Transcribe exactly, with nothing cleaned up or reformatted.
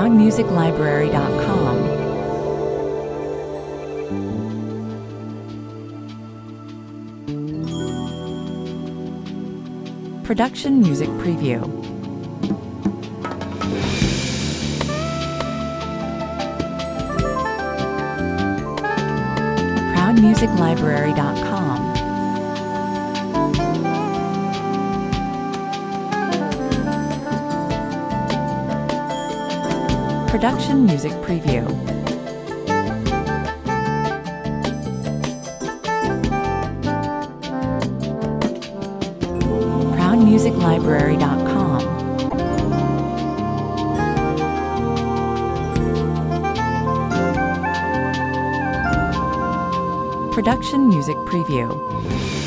proud music library dot com. Production Music Preview. proud music library dot com. Production Music Preview. proud music library dot com. Production Music Preview.